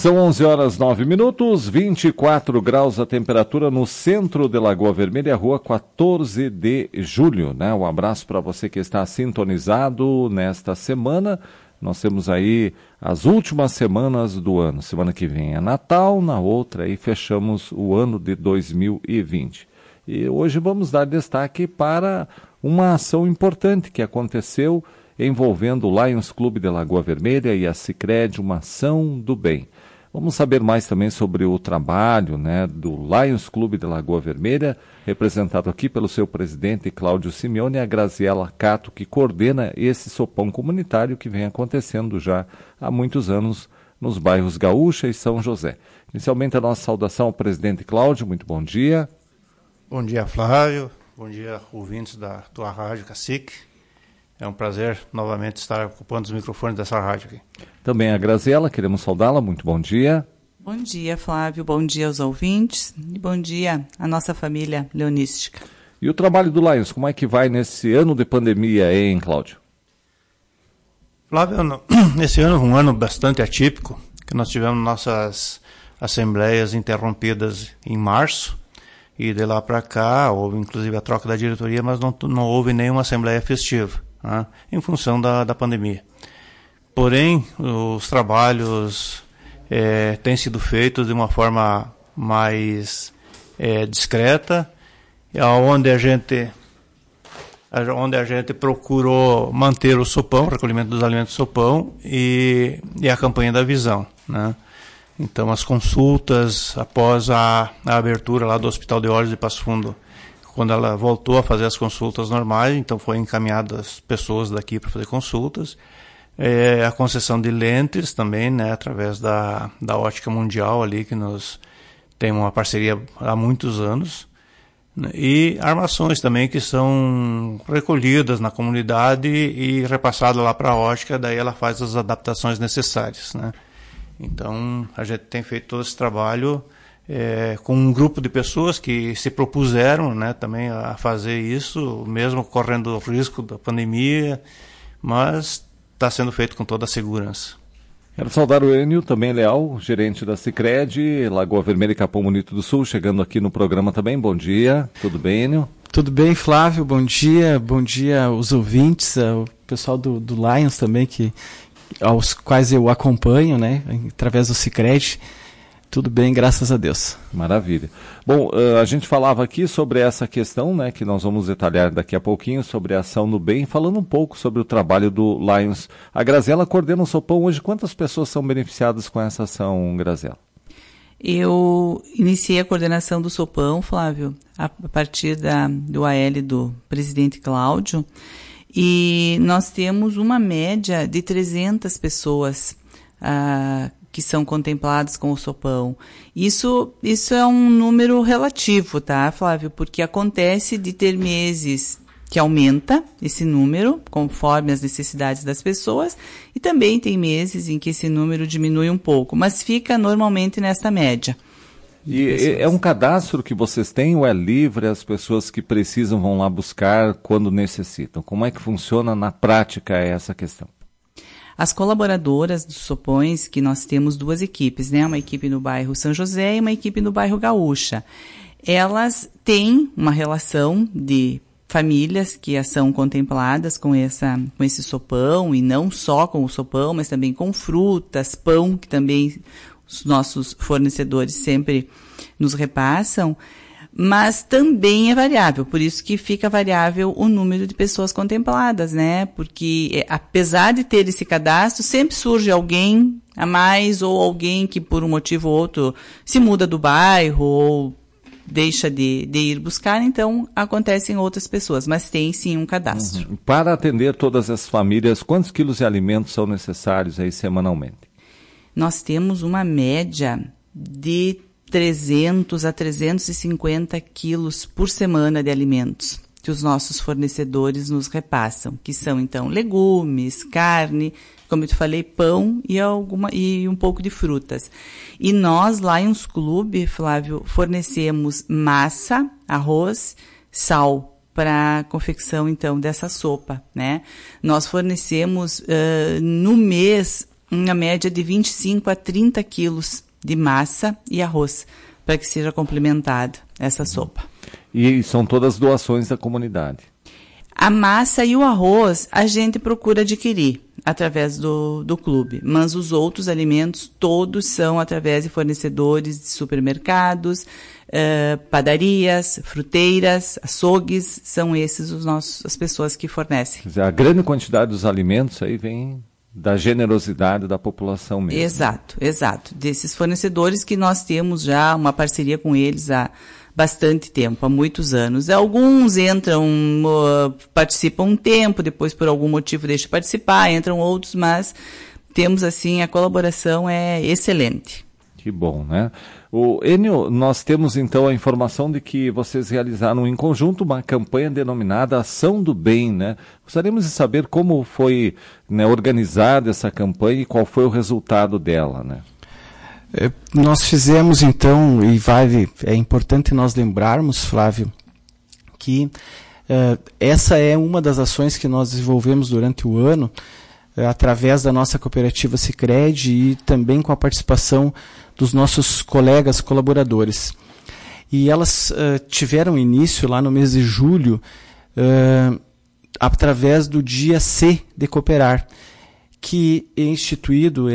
São 11h09, 24 graus a temperatura no centro de Lagoa Vermelha, rua 14 de julho, né? Um abraço para você que está sintonizado nesta semana. Nós temos aí as últimas semanas do ano. Semana que vem é Natal, na outra aí fechamos o ano de 2020. E hoje vamos dar destaque para uma ação importante que aconteceu envolvendo o Lions Clube de Lagoa Vermelha e a Sicredi, uma ação do bem. Vamos saber mais também sobre o trabalho, né, do Lions Clube de Lagoa Vermelha, representado aqui pelo seu presidente Cláudio Simeone e a Graziela Cato, que coordena esse sopão comunitário que vem acontecendo já há muitos anos nos bairros Gaúcha e São José. Inicialmente a nossa saudação ao presidente Cláudio, muito bom dia. Bom dia, Flávio. Bom dia, ouvintes da tua rádio Cacique. É um prazer novamente estar ocupando os microfones dessa rádio aqui. Também a Graziela, queremos saudá-la. Muito bom dia. Bom dia, Flávio. Bom dia aos ouvintes e bom dia à nossa família leonística. E o trabalho do Lions, como é que vai nesse ano de pandemia, hein, Cláudio? Flávio, esse ano é um ano bastante atípico, que nós tivemos nossas assembleias interrompidas em março. E de lá para cá, houve inclusive a troca da diretoria, mas não houve nenhuma assembleia festiva, né, em função da pandemia. Porém, os trabalhos têm sido feitos de uma forma mais discreta, onde a gente procurou manter o sopão, o recolhimento dos alimentos do sopão e a campanha da visão, né? Então, as consultas, após a abertura lá do Hospital de Olhos de Passo Fundo, quando ela voltou a fazer as consultas normais, então foi encaminhadas pessoas daqui para fazer consultas. A concessão de lentes também, né, através da Ótica Mundial ali, que nós temos uma parceria há muitos anos. E armações também que são recolhidas na comunidade e repassadas lá para a ótica, daí ela faz as adaptações necessárias, né? Então, a gente tem feito todo esse trabalho com um grupo de pessoas que se propuseram, né, também a fazer isso, mesmo correndo o risco da pandemia, mas está sendo feito com toda a segurança. Quero saudar o Enio, também leal, gerente da Sicredi, Lagoa Vermelha e Capão Bonito do Sul, chegando aqui no programa também. Bom dia, tudo bem, Enio? Tudo bem, Flávio, bom dia aos ouvintes, ao pessoal do Lions também, aos quais eu acompanho, né, através do Sicredi. Tudo bem, graças a Deus. Maravilha. Bom, a gente falava aqui sobre essa questão, né, que nós vamos detalhar daqui a pouquinho, sobre a ação no bem, falando um pouco sobre o trabalho do Lions. A Graziela coordena o sopão hoje. Quantas pessoas são beneficiadas com essa ação, Graziela? Eu iniciei a coordenação do sopão, Flávio, a partir do AL do presidente Cláudio. E nós temos uma média de 300 pessoas que são contempladas com o sopão. Isso é um número relativo, tá, Flávio? Porque acontece de ter meses que aumenta esse número, conforme as necessidades das pessoas, e também tem meses em que esse número diminui um pouco, mas fica normalmente nesta média. E é um cadastro que vocês têm ou é livre? As pessoas que precisam vão lá buscar quando necessitam? Como é que funciona na prática essa questão? As colaboradoras dos sopões, que nós temos duas equipes, né? Uma equipe no bairro São José e uma equipe no bairro Gaúcha. Elas têm uma relação de famílias que são contempladas com esse sopão, e não só com o sopão, mas também com frutas, pão, que também os nossos fornecedores sempre nos repassam, mas também é variável, por isso que fica variável o número de pessoas contempladas, né? Porque apesar de ter esse cadastro, sempre surge alguém a mais ou alguém que por um motivo ou outro se muda do bairro ou deixa de ir buscar, então acontecem outras pessoas, mas tem sim um cadastro. Uhum. Para atender todas as famílias, quantos quilos de alimentos são necessários aí semanalmente? Nós temos uma média de 300 a 350 quilos por semana de alimentos que os nossos fornecedores nos repassam, que são, então, legumes, carne, como eu te falei, pão e um pouco de frutas. E nós, Lions Clube, Flávio, fornecemos massa, arroz, sal para a confecção, então, dessa sopa, né? Nós fornecemos, no mês, uma média de 25 a 30 quilos de massa e arroz, para que seja complementada essa sopa. E são todas doações da comunidade? A massa e o arroz a gente procura adquirir através do clube, mas os outros alimentos todos são através de fornecedores de supermercados, padarias, fruteiras, açougues, são esses as pessoas que fornecem. Quer dizer, a grande quantidade dos alimentos aí vem da generosidade da população mesmo. Exato. Desses fornecedores que nós temos já uma parceria com eles há bastante tempo, há muitos anos. Alguns entram, participam um tempo, depois por algum motivo deixam de participar, entram outros, mas temos assim, a colaboração é excelente. Que bom, né? Enio, nós temos então a informação de que vocês realizaram em conjunto uma campanha denominada Ação do Bem, né? Gostaríamos de saber como foi, né, organizada essa campanha e qual foi o resultado dela, né? Nós fizemos então, e é importante nós lembrarmos, Flávio, que essa é uma das ações que nós desenvolvemos durante o ano, através da nossa cooperativa Sicredi e também com a participação dos nossos colegas colaboradores. E elas tiveram início lá no mês de julho, através do Dia C de Cooperar, que é instituído,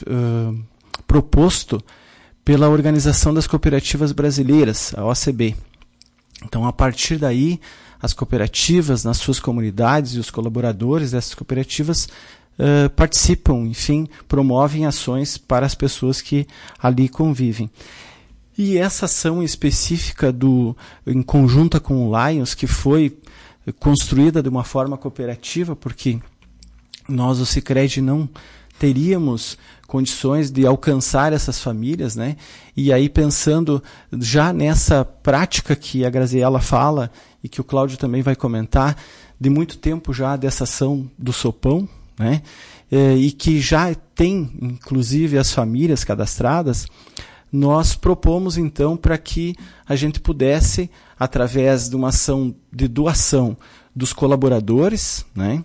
proposto pela Organização das Cooperativas Brasileiras, a OCB. Então, a partir daí, as cooperativas, nas suas comunidades e os colaboradores dessas cooperativas participam, enfim, promovem ações para as pessoas que ali convivem. E essa ação específica em conjunta com o Lions, que foi construída de uma forma cooperativa, porque nós, o Sicredi, não teríamos condições de alcançar essas famílias, né? E aí, pensando já nessa prática que a Graziela fala e que o Cláudio também vai comentar, de muito tempo já dessa ação do sopão, né? E que já tem, inclusive, as famílias cadastradas, nós propomos, então, para que a gente pudesse, através de uma ação de doação dos colaboradores, né,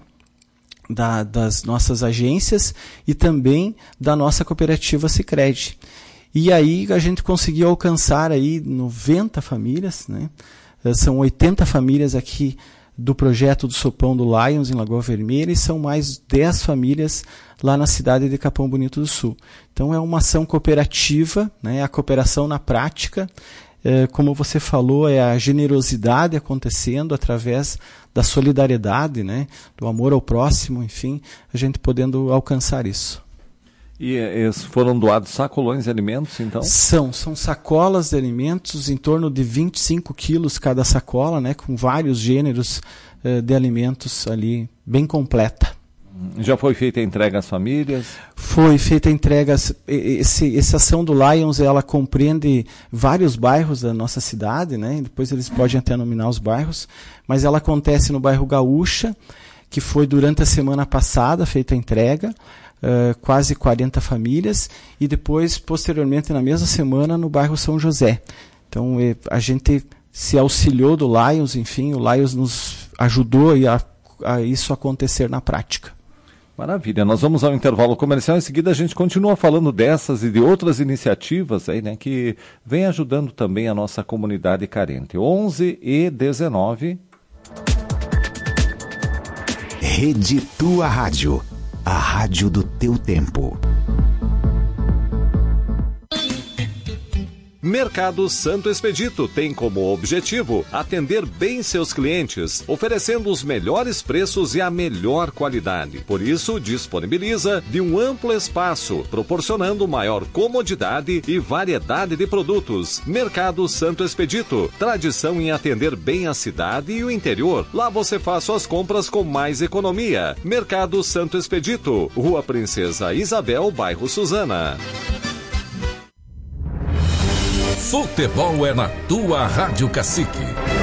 das nossas agências e também da nossa cooperativa Sicredi. E aí a gente conseguiu alcançar aí 90 famílias, né? São 80 famílias aqui do projeto do Sopão do Lions em Lagoa Vermelha e são mais 10 famílias lá na cidade de Capão Bonito do Sul. Então é uma ação cooperativa, né? A cooperação na prática, como você falou, é a generosidade acontecendo através da solidariedade, né? Do amor ao próximo, enfim, a gente podendo alcançar isso. E foram doados sacolões de alimentos, então? São sacolas de alimentos, em torno de 25 quilos cada sacola, né? Com vários gêneros de alimentos ali, bem completa. Já foi feita a entrega às famílias? Foi feita a entrega. Essa ação do Lions, ela compreende vários bairros da nossa cidade, né? Depois eles podem até nominar os bairros, mas ela acontece no bairro Gaúcha, que foi durante a semana passada feita a entrega, quase 40 famílias, e depois, posteriormente, na mesma semana, no bairro São José. Então, a gente se auxiliou do Lions, enfim, o Lions nos ajudou a isso acontecer na prática. Maravilha, nós vamos ao intervalo comercial, em seguida a gente continua falando dessas e de outras iniciativas aí, né, que vem ajudando também a nossa comunidade carente. 11h19. Rede Tua Rádio, a rádio do teu tempo. Mercado Santo Expedito tem como objetivo atender bem seus clientes, oferecendo os melhores preços e a melhor qualidade. Por isso, disponibiliza de um amplo espaço, proporcionando maior comodidade e variedade de produtos. Mercado Santo Expedito, tradição em atender bem a cidade e o interior. Lá você faz suas compras com mais economia. Mercado Santo Expedito, Rua Princesa Isabel, bairro Suzana. Futebol é na tua Rádio Cacique.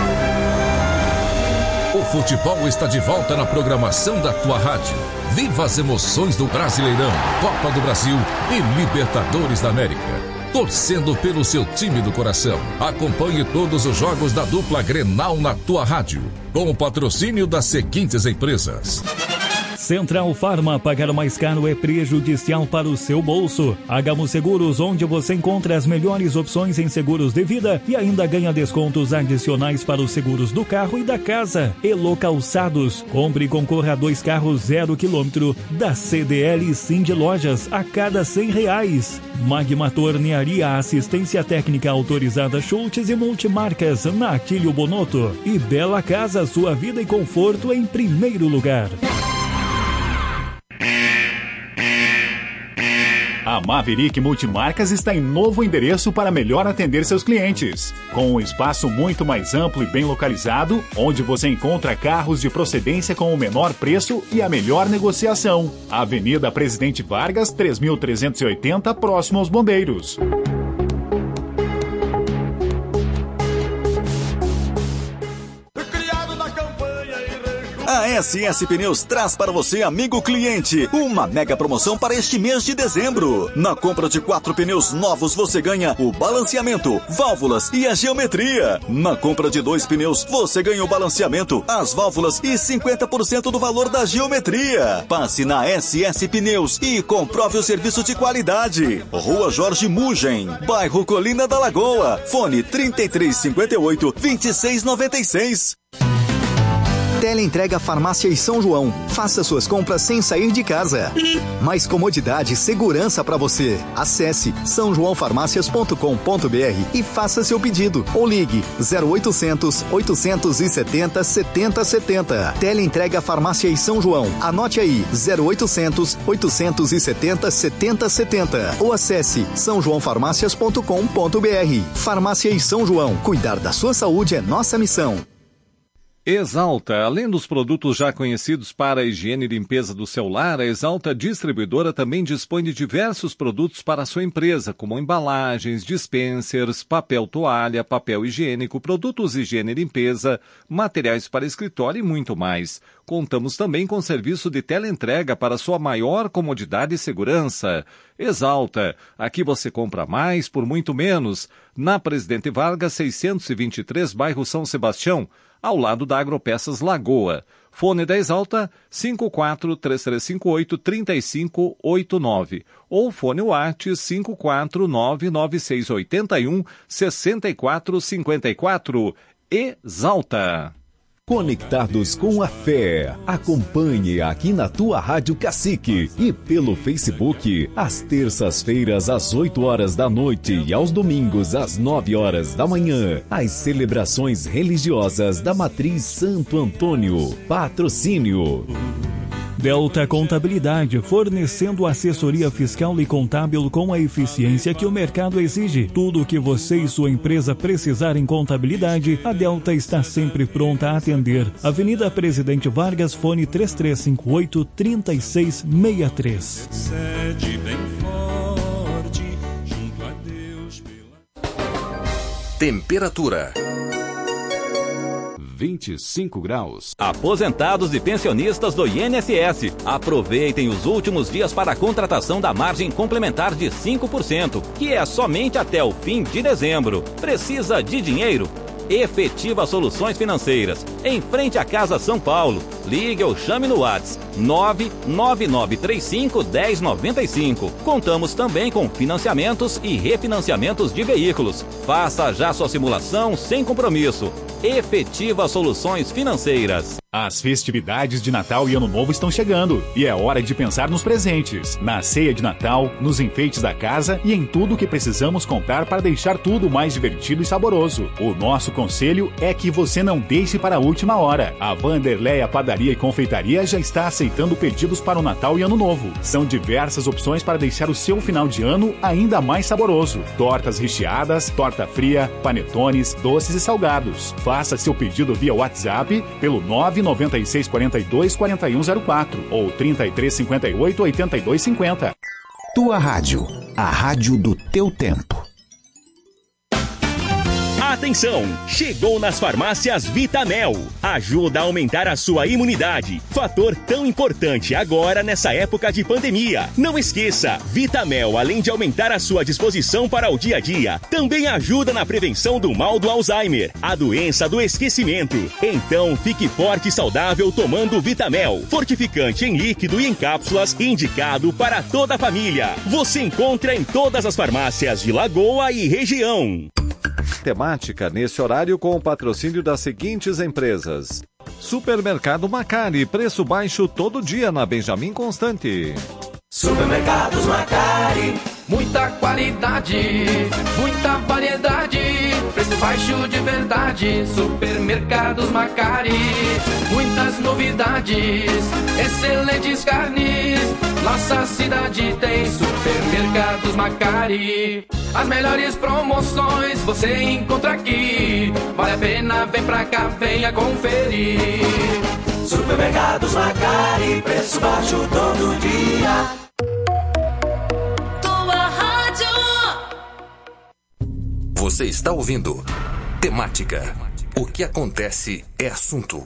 O futebol está de volta na programação da tua rádio. Viva as emoções do Brasileirão, Copa do Brasil e Libertadores da América. Torcendo pelo seu time do coração. Acompanhe todos os jogos da dupla Grenal na tua rádio. Com o patrocínio das seguintes empresas: Central Farma, pagar mais caro é prejudicial para o seu bolso. Hagamo Seguros, onde você encontra as melhores opções em seguros de vida e ainda ganha descontos adicionais para os seguros do carro e da casa. Elo Calçados, compre e concorra a 2 carros 0 km da CDL Cindy Lojas a cada R$100. Magma Tornearia, assistência técnica autorizada Schultz e multimarcas na Atílio Bonotto. E Bela Casa, sua vida e conforto em primeiro lugar. A Maverick Multimarcas está em novo endereço para melhor atender seus clientes. Com um espaço muito mais amplo e bem localizado, onde você encontra carros de procedência com o menor preço e a melhor negociação. Avenida Presidente Vargas, 3380, próximo aos Bombeiros. A SS Pneus traz para você, amigo cliente, uma mega promoção para este mês de dezembro. Na compra de 4 pneus novos, você ganha o balanceamento, válvulas e a geometria. Na compra de 2 pneus, você ganha o balanceamento, as válvulas e 50% do valor da geometria. Passe na SS Pneus e comprove o serviço de qualidade. Rua Jorge Mugem, bairro Colina da Lagoa. Fone 3358-2696. Teleentrega Farmácia e São João. Faça suas compras sem sair de casa. Mais comodidade e segurança para você. Acesse sãojoãofarmácias.com.br e faça seu pedido. Ou ligue 0800 870 7070. Teleentrega Farmácia e São João. Anote aí, 0800 870 7070. Ou acesse sãojoãofarmácias.com.br. Farmácia e São João. Cuidar da sua saúde é nossa missão. Exalta, além dos produtos já conhecidos para a higiene e limpeza do seu lar, a Exalta Distribuidora também dispõe de diversos produtos para a sua empresa, como embalagens, dispensers, papel toalha, papel higiênico, produtos de higiene e limpeza, materiais para escritório e muito mais. Contamos também com serviço de teleentrega para sua maior comodidade e segurança. Exalta, aqui você compra mais por muito menos. Na Presidente Vargas, 623, bairro São Sebastião, ao lado da Agropeças Lagoa. Fone da Exalta, 54-3358-3589. Ou fone WhatsApp 5499681-6454. Exalta. Conectados com a fé. Acompanhe aqui na tua Rádio Cacique e pelo Facebook, às terças-feiras às 8 horas da noite e aos domingos às 9 horas da manhã, as celebrações religiosas da Matriz Santo Antônio. Patrocínio Delta Contabilidade, fornecendo assessoria fiscal e contábil com a eficiência que o mercado exige. Tudo o que você e sua empresa precisar em contabilidade, a Delta está sempre pronta a atender. Avenida Presidente Vargas, fone 3358-3663. Temperatura 25 graus. Aposentados e pensionistas do INSS, aproveitem os últimos dias para a contratação da margem complementar de 5%, que é somente até o fim de dezembro. Precisa de dinheiro? Efetiva Soluções Financeiras, em frente à Casa São Paulo. Ligue ou chame no WhatsApp 99935-1095. Contamos também com financiamentos e refinanciamentos de veículos. Faça já sua simulação sem compromisso. Efetiva Soluções Financeiras. As festividades de Natal e Ano Novo estão chegando e é hora de pensar nos presentes, na ceia de Natal, nos enfeites da casa e em tudo que precisamos comprar para deixar tudo mais divertido e saboroso. O nosso conselho é que você não deixe para a última hora. A Vanderleia Padaria e Confeitaria já está aceitando pedidos para o Natal e Ano Novo. São diversas opções para deixar o seu final de ano ainda mais saboroso. Tortas recheadas, torta fria, panetones, doces e salgados. Faça seu pedido via WhatsApp pelo 99642-4104 ou 3358-8250. Tua Rádio, a rádio do teu tempo. Atenção! Chegou nas farmácias Vitamel. Ajuda a aumentar a sua imunidade. Fator tão importante agora nessa época de pandemia. Não esqueça, Vitamel, além de aumentar a sua disposição para o dia a dia, também ajuda na prevenção do mal do Alzheimer, a doença do esquecimento. Então, fique forte e saudável tomando Vitamel. Fortificante em líquido e em cápsulas, indicado para toda a família. Você encontra em todas as farmácias de Lagoa e região. Temática nesse horário com o patrocínio das seguintes empresas: Supermercado Macari, preço baixo todo dia na Benjamin Constante. Supermercados Macari, muita qualidade, muita variedade, preço baixo de verdade. Supermercados Macari, muitas novidades, excelentes carnes. Nossa cidade tem Supermercados Macari. As melhores promoções você encontra aqui. Vale a pena, vem pra cá, venha conferir. Supermercados Macari, preço baixo todo dia. Tua rádio. Você está ouvindo Temática. O que acontece é assunto.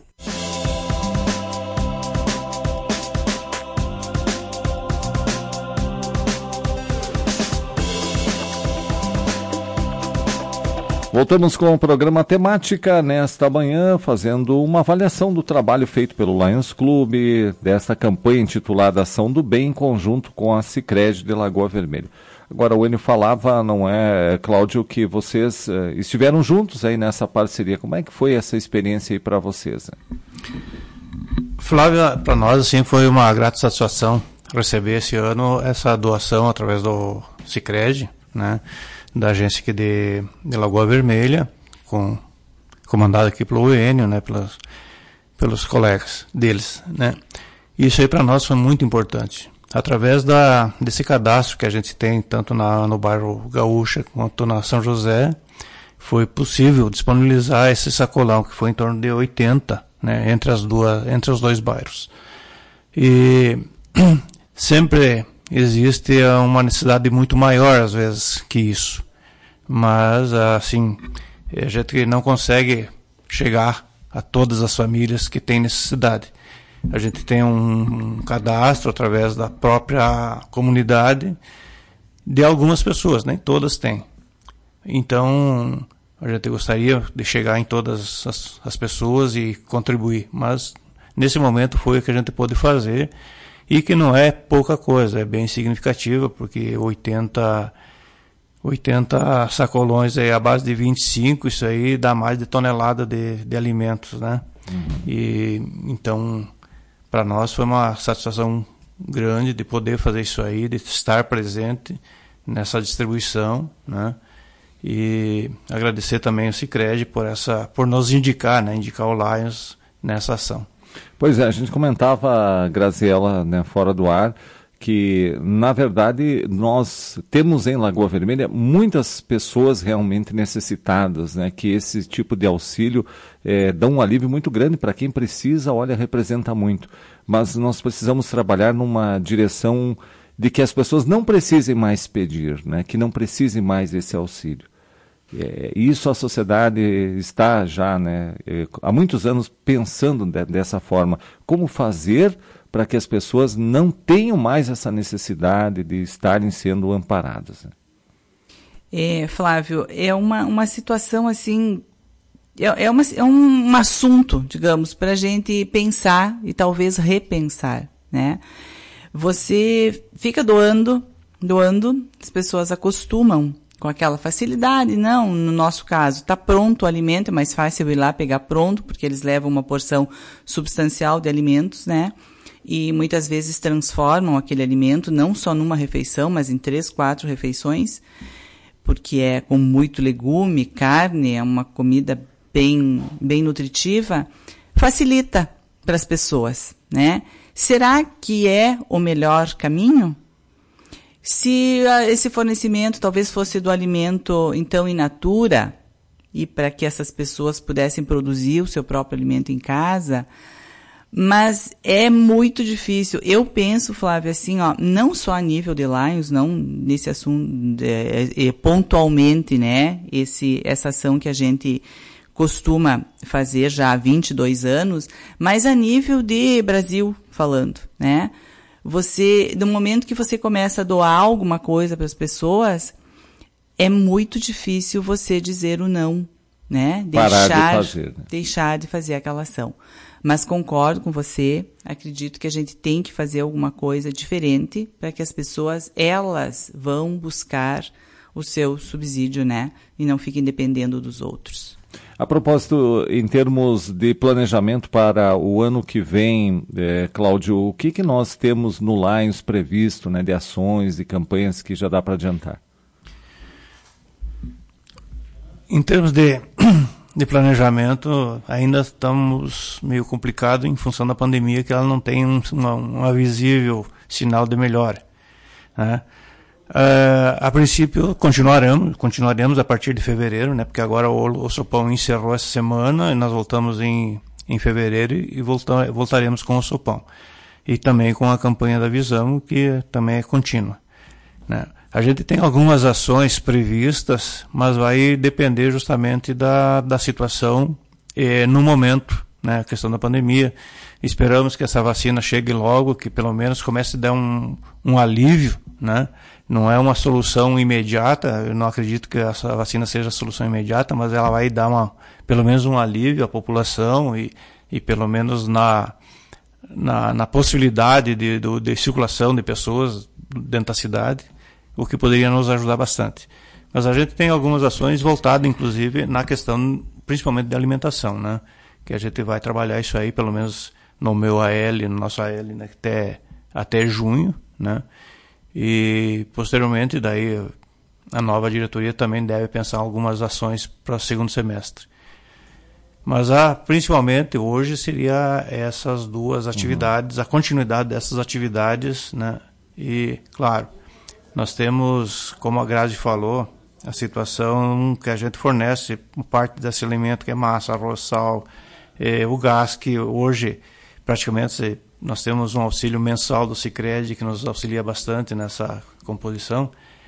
Voltamos com o programa Temática nesta manhã, fazendo uma avaliação do trabalho feito pelo Lions Clube, desta campanha intitulada Ação do Bem, em conjunto com a Sicredi de Lagoa Vermelha. Agora, o Enio falava, não é, Cláudio, que vocês estiveram juntos aí nessa parceria. Como é que foi essa experiência aí para vocês? Flávia, para nós assim, foi uma grata satisfação receber esse ano essa doação através do Sicredi, né? Da agência aqui de Lagoa Vermelha, comandada aqui pelo Enio, né, pelos colegas deles, né. Isso aí para nós foi muito importante. Através desse cadastro que a gente tem, tanto no bairro Gaúcha quanto na São José, foi possível disponibilizar esse sacolão, que foi em torno de 80, né, entre os dois bairros. E sempre existe uma necessidade muito maior, às vezes, que isso. Mas, assim, a gente não consegue chegar a todas as famílias que têm necessidade. A gente tem um cadastro através da própria comunidade de algumas pessoas, nem todas têm. Então, a gente gostaria de chegar em todas as pessoas e contribuir. Mas, nesse momento, foi o que a gente pôde fazer. E que não é pouca coisa, é bem significativa, porque 80 sacolões aí, à base de 25, isso aí dá mais de tonelada de alimentos, né? Uhum. E então, para nós foi uma satisfação grande de poder fazer isso aí, de estar presente nessa distribuição, né? E agradecer também ao Sicredi por nos indicar, né? Indicar o Lions nessa ação. Pois é, a gente comentava, Graziela, né, fora do ar, que, na verdade, nós temos em Lagoa Vermelha muitas pessoas realmente necessitadas, né, que esse tipo de auxílio dá um alívio muito grande para quem precisa, olha, representa muito. Mas nós precisamos trabalhar numa direção de que as pessoas não precisem mais pedir, né, que não precisem mais desse auxílio. Isso a sociedade está já, né, há muitos anos pensando dessa forma. Como fazer para que as pessoas não tenham mais essa necessidade de estarem sendo amparadas? Flávio, é uma situação assim, é um assunto, digamos, para a gente pensar e talvez repensar, né? Você fica doando, as pessoas acostumam com aquela facilidade. Não, no nosso caso, está pronto o alimento, é mais fácil ir lá pegar pronto, porque eles levam uma porção substancial de alimentos, né? E muitas vezes transformam aquele alimento não só numa refeição, mas em 3, 4 refeições, porque é com muito legume, carne, é uma comida bem nutritiva, facilita para as pessoas, né? Será que é o melhor caminho? Se esse fornecimento talvez fosse do alimento, então, in natura, e para que essas pessoas pudessem produzir o seu próprio alimento em casa, Mas é muito difícil. Eu penso, Flávia, assim, ó, não só a nível de Lions, não nesse assunto pontualmente, né, essa ação que a gente costuma fazer já há 22 anos, mas a nível de Brasil falando, né? No momento que você começa a doar alguma coisa para as pessoas, é muito difícil você dizer o não, né? Deixar de fazer aquela ação. Mas concordo com você, acredito que a gente tem que fazer alguma coisa diferente para que as pessoas, elas vão buscar o seu subsídio, né? E não fiquem dependendo dos outros. A propósito, em termos de planejamento para o ano que vem, Cláudio, o que nós temos no Lions previsto, né, de ações e campanhas que já dá para adiantar? Em termos de planejamento, ainda estamos meio complicado em função da pandemia, que ela não tem um visível sinal de melhora, né? A princípio continuaremos a partir de fevereiro, né? Porque agora o Sopão encerrou essa semana e nós voltamos em fevereiro e voltaremos com o Sopão. E também com a campanha da Visão, que também é contínua, né? A gente tem algumas ações previstas, mas vai depender justamente da situação no momento, né, a questão da pandemia. Esperamos que essa vacina chegue logo, que pelo menos comece a dar um alívio, né? Não é uma solução imediata, eu não acredito que essa vacina seja a solução imediata, mas ela vai dar pelo menos um alívio à população e pelo menos na possibilidade de circulação de pessoas dentro da cidade, o que poderia nos ajudar bastante. Mas a gente tem algumas ações voltadas, inclusive, na questão, principalmente de alimentação, né? Que a gente vai trabalhar isso aí, pelo menos no nosso AL, né? Até junho, né? E, posteriormente, daí, a nova diretoria também deve pensar algumas ações para o segundo semestre. Mas, principalmente, hoje, seria essas duas atividades, a continuidade dessas atividades, né? E, claro, nós temos, como a Grazi falou, a situação que a gente fornece parte desse alimento, que é massa, arroz, sal, o gás, que hoje praticamente nós temos um auxílio mensal do Sicredi, que nos auxilia bastante nessa composição,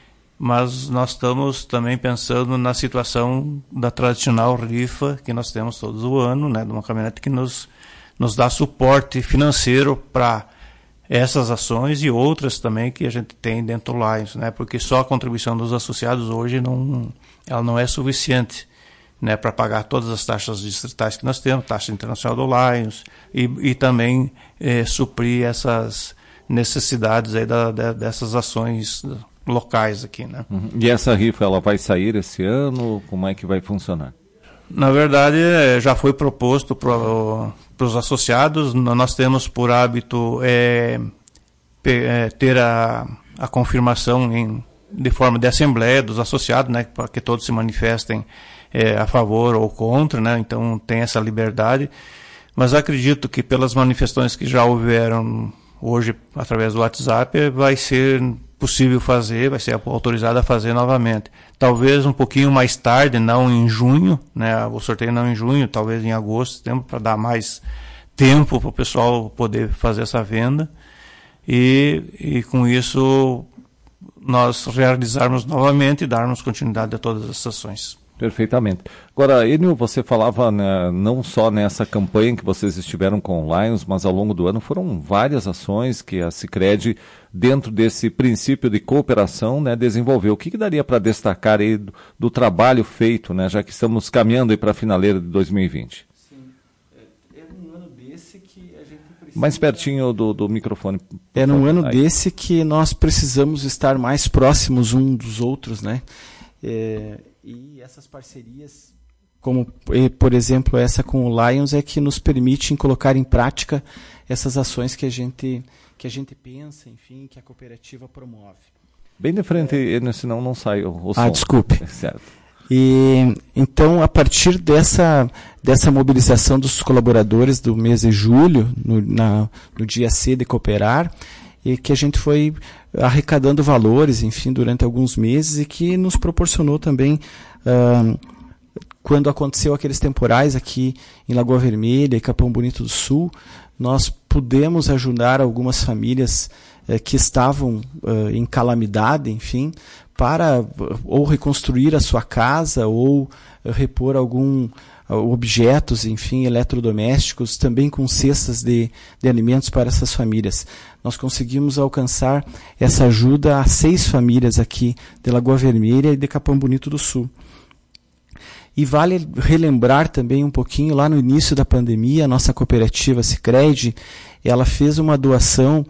mas nós estamos também pensando na situação da tradicional rifa que nós temos todos o ano, né, de uma caminhonete que nos dá suporte financeiro para essas ações e outras também que a gente tem dentro do Lions, né? Porque só a contribuição dos associados hoje ela não é suficiente, né, para pagar todas as taxas distritais que nós temos, taxa internacional do Lions, e também suprir essas necessidades aí dessas ações locais aqui, né? Uhum. E essa rifa, ela vai sair esse ano? Como é que vai funcionar? Na verdade, já foi proposto para os associados. Nós temos por hábito ter a confirmação de forma de assembleia dos associados, né, para que todos se manifestem a favor ou contra, né? Então tem essa liberdade. Mas acredito que pelas manifestações que já houveram hoje através do WhatsApp, vai ser possível fazer, vai ser autorizado a fazer novamente. Talvez um pouquinho mais tarde, não em junho, né? O sorteio não em junho, talvez em agosto, para dar mais tempo para o pessoal poder fazer essa venda. E com isso nós realizarmos novamente e darmos continuidade a todas as ações. Perfeitamente. Agora, Enio, você falava, né, não só nessa campanha que vocês estiveram com o Lions, mas ao longo do ano foram várias ações que a Sicredi, dentro desse princípio de cooperação, né, desenvolveu. O que daria para destacar aí do trabalho feito, né, já que estamos caminhando aí para a finaleira de 2020? Sim. É num ano desse que a gente precisa... Mais pertinho do microfone. É num ano desse que nós precisamos estar mais próximos uns dos outros, né? E essas parcerias, como por exemplo essa com o Lions, é que nos permitem colocar em prática essas ações que a gente pensa, enfim, que a cooperativa promove. Bem de frente, senão não sai o som. Desculpe. Certo. E então, a partir dessa mobilização dos colaboradores do mês de julho, no dia C de Cooperar, e que a gente foi arrecadando valores, enfim, durante alguns meses, e que nos proporcionou também, quando aconteceu aqueles temporais aqui em Lagoa Vermelha e Capão Bonito do Sul, nós pudemos ajudar algumas famílias que estavam em calamidade, enfim, para ou reconstruir a sua casa ou repor objetos, enfim, eletrodomésticos, também com cestas de alimentos para essas famílias. Nós conseguimos alcançar essa ajuda a 6 famílias aqui de Lagoa Vermelha e de Capão Bonito do Sul. E vale relembrar também um pouquinho, lá no início da pandemia, a nossa cooperativa Sicredi, ela fez uma doação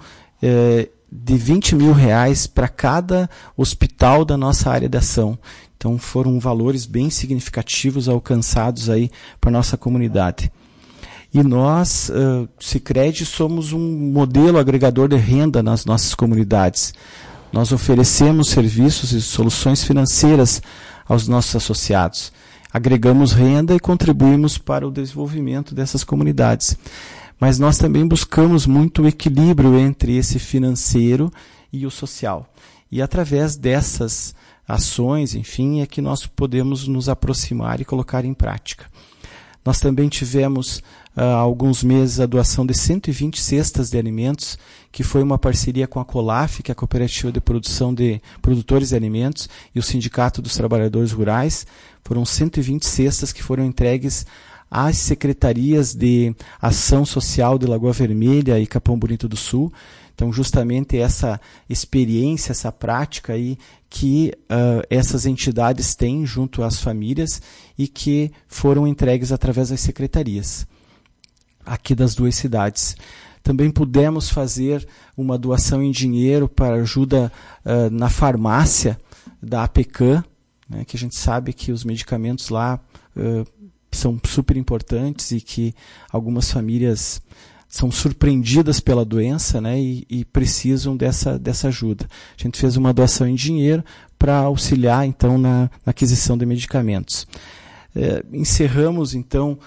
de 20 mil reais para cada hospital da nossa área de ação. Então foram valores bem significativos alcançados aí para a nossa comunidade. E nós, Sicredi, somos um modelo agregador de renda nas nossas comunidades. Nós oferecemos serviços e soluções financeiras aos nossos associados. Agregamos renda e contribuímos para o desenvolvimento dessas comunidades. Mas nós também buscamos muito o equilíbrio entre esse financeiro e o social. E através dessas ações, enfim, é que nós podemos nos aproximar e colocar em prática. Nós também tivemos há alguns meses a doação de 120 cestas de alimentos, que foi uma parceria com a COLAF, que é a Cooperativa de Produção de Produtores de Alimentos, e o Sindicato dos Trabalhadores Rurais. Foram 120 cestas que foram entregues às secretarias de ação social de Lagoa Vermelha e Capão Bonito do Sul. Então, justamente essa experiência, essa prática aí que essas entidades têm junto às famílias e que foram entregues através das secretarias aqui das 2 cidades. Também pudemos fazer uma doação em dinheiro para ajuda na farmácia da APECAM, né, que a gente sabe que os medicamentos lá são super importantes e que algumas famílias são surpreendidas pela doença, né, e precisam dessa ajuda. A gente fez uma doação em dinheiro para auxiliar, então, na aquisição de medicamentos. Encerramos, então,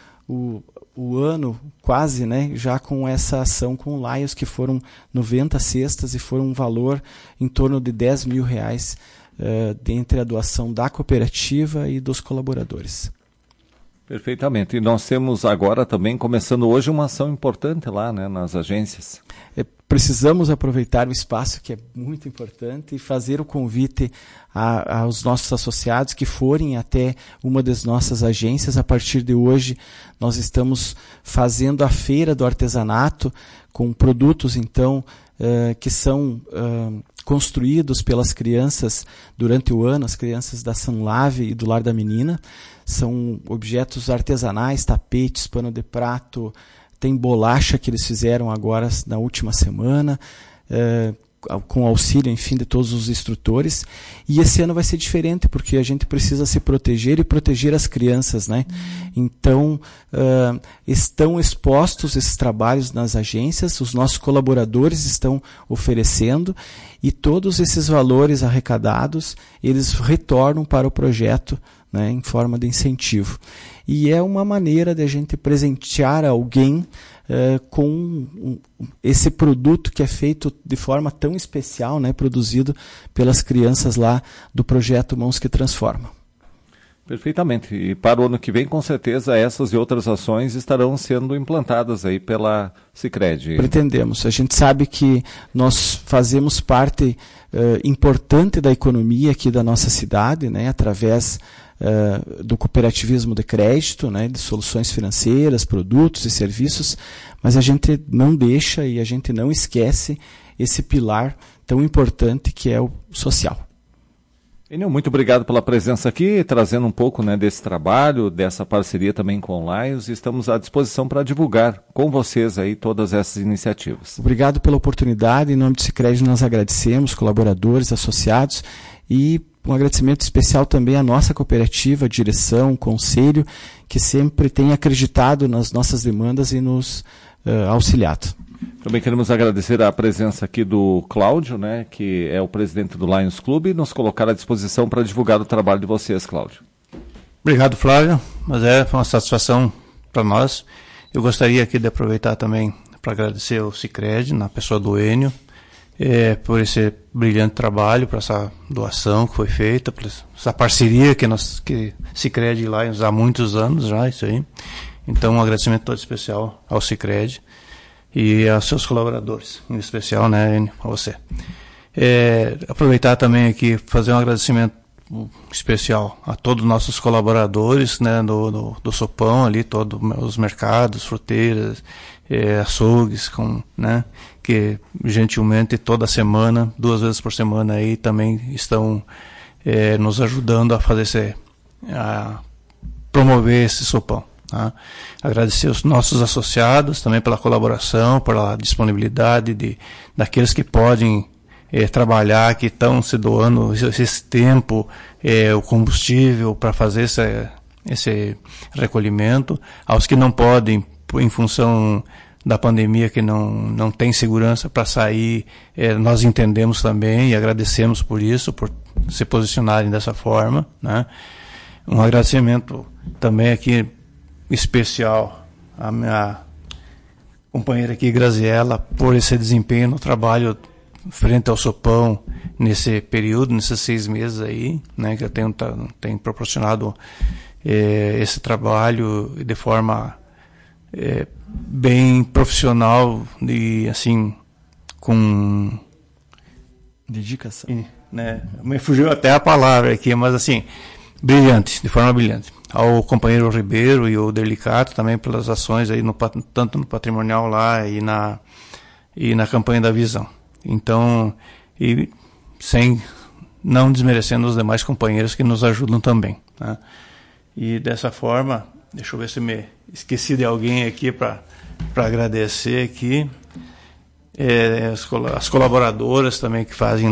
o ano quase, né, já com essa ação com o Lions, que foram 90 cestas e foram um valor em torno de 10 mil reais dentre a doação da cooperativa e dos colaboradores. Perfeitamente. E nós temos agora também, começando hoje, uma ação importante lá, né, nas agências. Precisamos aproveitar o espaço, que é muito importante, e fazer o convite aos nossos associados que forem até uma das nossas agências. A partir de hoje, nós estamos fazendo a Feira do Artesanato com produtos, então, que são construídos pelas crianças durante o ano, as crianças da Sanlave e do Lar da Menina. São objetos artesanais, tapetes, pano de prato, tem bolacha que eles fizeram agora na última semana, com auxílio, enfim, de todos os instrutores. E esse ano vai ser diferente, porque a gente precisa se proteger e proteger as crianças, né? Então, estão expostos esses trabalhos nas agências, os nossos colaboradores estão oferecendo, e todos esses valores arrecadados, eles retornam para o projeto, né, em forma de incentivo. E é uma maneira de a gente presentear alguém com esse produto que é feito de forma tão especial, né, produzido pelas crianças lá do projeto Mãos que Transformam. Perfeitamente. E para o ano que vem, com certeza, essas e outras ações estarão sendo implantadas aí pela Sicredi. Pretendemos. A gente sabe que nós fazemos parte importante da economia aqui da nossa cidade, né, através do cooperativismo de crédito, né, de soluções financeiras, produtos e serviços, mas a gente não deixa e a gente não esquece esse pilar tão importante que é o social. Enio, muito obrigado pela presença aqui, trazendo um pouco, né, desse trabalho, dessa parceria também com o Lions. Estamos à disposição para divulgar com vocês aí todas essas iniciativas. Obrigado pela oportunidade. Em nome do Sicredi nós agradecemos, colaboradores, associados, e um agradecimento especial também à nossa cooperativa, direção, conselho, que sempre tem acreditado nas nossas demandas e nos auxiliado. Também queremos agradecer a presença aqui do Cláudio, né, que é o presidente do Lions Clube, e nos colocar à disposição para divulgar o trabalho de vocês, Cláudio. Obrigado, Flávio, mas foi uma satisfação para nós. Eu gostaria aqui de aproveitar também para agradecer ao Sicredi, na pessoa do Enio, por esse brilhante trabalho, por essa doação que foi feita, por essa parceria que Sicredi e Lions há muitos anos já, isso aí. Então, um agradecimento todo especial ao Sicredi. e aos seus colaboradores, em especial, né, Enio, a você. Aproveitar também aqui, fazer um agradecimento especial a todos os nossos colaboradores, né, do Sopão ali, todos os mercados, fruteiras, açougues, né, que gentilmente toda semana, 2 vezes por semana aí também estão nos ajudando a fazer a promover esse Sopão. Tá? Agradecer os nossos associados também pela colaboração, pela disponibilidade daqueles que podem trabalhar, que estão se doando esse tempo, o combustível para fazer esse recolhimento, aos que não podem, em função da pandemia, que não tem segurança para sair, nós entendemos também e agradecemos por isso, por se posicionarem dessa forma, né? Um agradecimento também aqui especial à minha companheira aqui, Graziela, por esse desempenho no trabalho frente ao Sopão nesse período, nesses 6 meses aí, né, que eu tenho proporcionado esse trabalho de forma bem profissional e assim com dedicação, né? Me fugiu até a palavra aqui, mas assim, brilhante, de forma brilhante. Ao companheiro Ribeiro e o Delicato também pelas ações aí tanto no patrimonial lá e na campanha da Visão. Então, e não desmerecendo os demais companheiros que nos ajudam também, tá? E dessa forma, deixa eu ver se me esqueci de alguém aqui para agradecer aqui, as colaboradoras também que fazem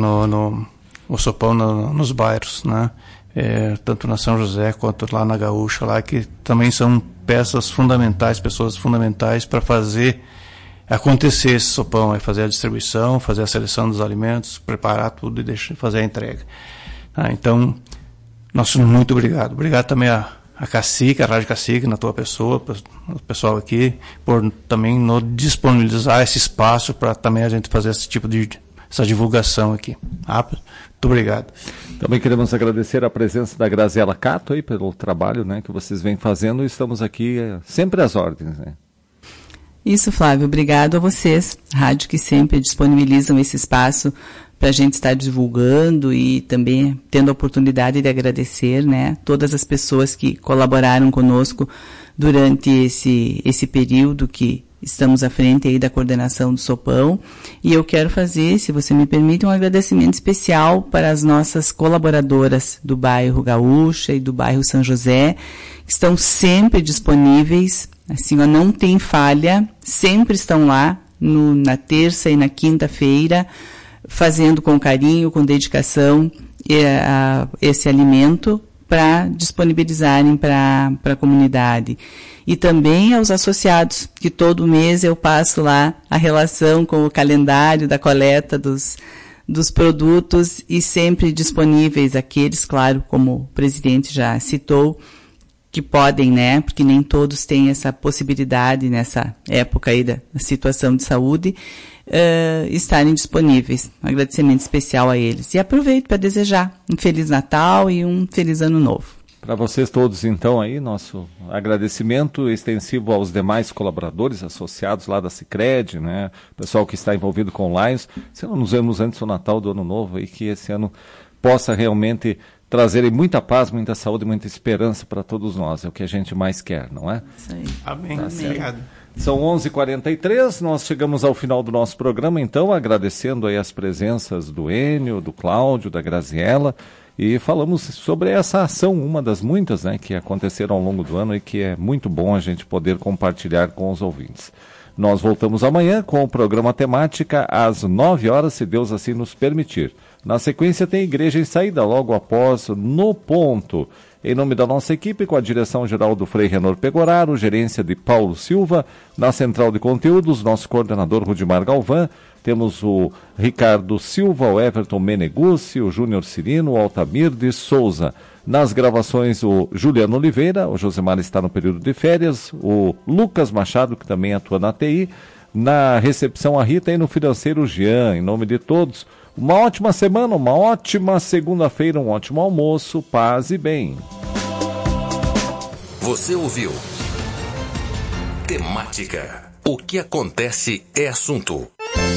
o Sopão nos bairros, né? Tanto na São José quanto lá na Gaúcha, lá, que também são peças fundamentais, pessoas fundamentais para fazer acontecer esse Sopão, fazer a distribuição, fazer a seleção dos alimentos, preparar tudo e fazer a entrega. Então, nosso muito obrigado. Obrigado também a Cacique, a Rádio Cacique, na tua pessoa, o pessoal aqui, por também nos disponibilizar esse espaço para também a gente fazer esse tipo de essa divulgação aqui. Muito obrigado. Também queremos agradecer a presença da Graziela Cato aí pelo trabalho, né, que vocês vêm fazendo, e estamos aqui sempre às ordens, né? Isso, Flávio. Obrigado a vocês, rádio, que sempre disponibilizam esse espaço para a gente estar divulgando e também tendo a oportunidade de agradecer, né, todas as pessoas que colaboraram conosco durante esse período que estamos à frente aí da coordenação do Sopão. E eu quero fazer, se você me permite, um agradecimento especial para as nossas colaboradoras do bairro Gaúcha e do bairro São José, que estão sempre disponíveis, assim, não tem falha, sempre estão lá na terça e na quinta-feira, fazendo com carinho, com dedicação esse alimento para disponibilizarem para a comunidade. E também aos associados, que todo mês eu passo lá a relação com o calendário da coleta dos produtos, e sempre disponíveis aqueles, claro, como o presidente já citou, que podem, né, porque nem todos têm essa possibilidade nessa época aí da situação de saúde, estarem disponíveis. Um agradecimento especial a eles. E aproveito para desejar um Feliz Natal e um Feliz Ano Novo. Para vocês todos, então, aí, nosso agradecimento extensivo aos demais colaboradores associados lá da Sicredi, né? Pessoal que está envolvido com o Lions. Se não nos vemos antes do Natal, do Ano Novo, e que esse ano possa realmente trazer muita paz, muita saúde, muita esperança para todos nós. É o que a gente mais quer, não é? Isso aí. Amém. Tá certo. Obrigado. São 11h43, nós chegamos ao final do nosso programa, então, agradecendo aí as presenças do Enio, do Cláudio, da Graziela, e falamos sobre essa ação, uma das muitas, né, que aconteceram ao longo do ano e que é muito bom a gente poder compartilhar com os ouvintes. Nós voltamos amanhã com o programa Temática às 9 horas, se Deus assim nos permitir. Na sequência tem Igreja em Saída, logo após No Ponto. Em nome da nossa equipe, com a direção-geral do Frei Renor Pegoraro, gerência de Paulo Silva, na central de conteúdos, nosso coordenador Rudimar Galvão, temos o Ricardo Silva, o Everton Meneguzzi, o Júnior Cirino, o Altamir de Souza. Nas gravações, o Juliano Oliveira, o Josemar está no período de férias, o Lucas Machado, que também atua na TI, na recepção a Rita e no financeiro o Jean. Em nome de todos, uma ótima semana, uma ótima segunda-feira, um ótimo almoço, paz e bem. Você ouviu Temática. O que acontece é assunto.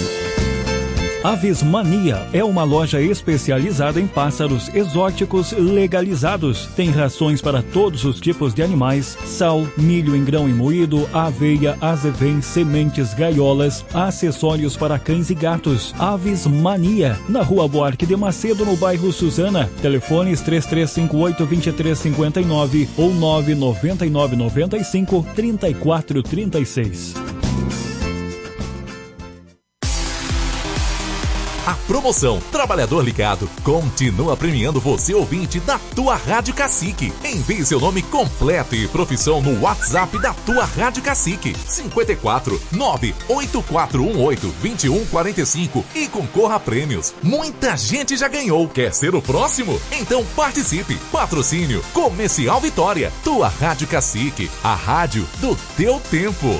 Aves Mania é uma loja especializada em pássaros exóticos legalizados. Tem rações para todos os tipos de animais, sal, milho em grão e moído, aveia, azevém, sementes, gaiolas, acessórios para cães e gatos. Aves Mania, na Rua Buarque de Macedo, no bairro Suzana. Telefones 3358-2359 ou 99995-3436. A promoção Trabalhador Ligado continua premiando você, ouvinte da tua Rádio Cacique. Envie seu nome completo e profissão no WhatsApp da tua Rádio Cacique 54 98418 2145 e concorra a prêmios. Muita gente já ganhou. Quer ser o próximo? Então participe. Patrocínio Comercial Vitória. Tua Rádio Cacique, a rádio do teu tempo.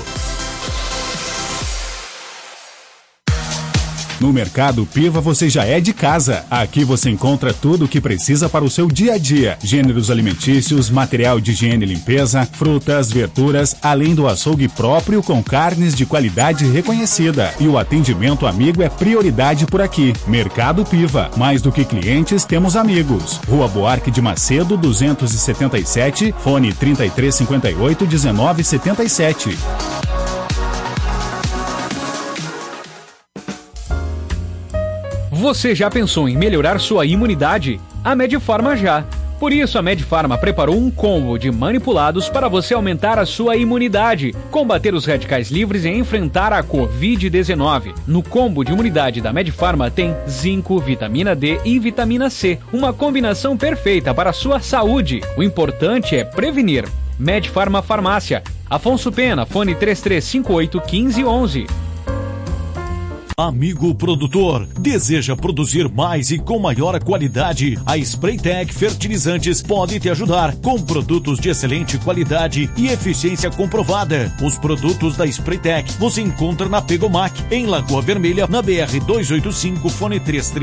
No Mercado Piva você já é de casa. Aqui você encontra tudo o que precisa para o seu dia a dia. Gêneros alimentícios, material de higiene e limpeza, frutas, verduras, além do açougue próprio com carnes de qualidade reconhecida. E o atendimento amigo é prioridade por aqui. Mercado Piva. Mais do que clientes, temos amigos. Rua Buarque de Macedo, 277, fone 3358-1977. Você já pensou em melhorar sua imunidade? A Medifarma já. Por isso, a Medifarma preparou um combo de manipulados para você aumentar a sua imunidade, combater os radicais livres e enfrentar a Covid-19. No combo de imunidade da Medifarma tem zinco, vitamina D e vitamina C, uma combinação perfeita para a sua saúde. O importante é prevenir. Medifarma Farmácia. Afonso Pena, fone 3358-1511. Amigo produtor, deseja produzir mais e com maior qualidade? A Spraytec Fertilizantes pode te ajudar com produtos de excelente qualidade e eficiência comprovada. Os produtos da Spraytec você encontra na Pegomac, em Lagoa Vermelha, na BR-285, fone 33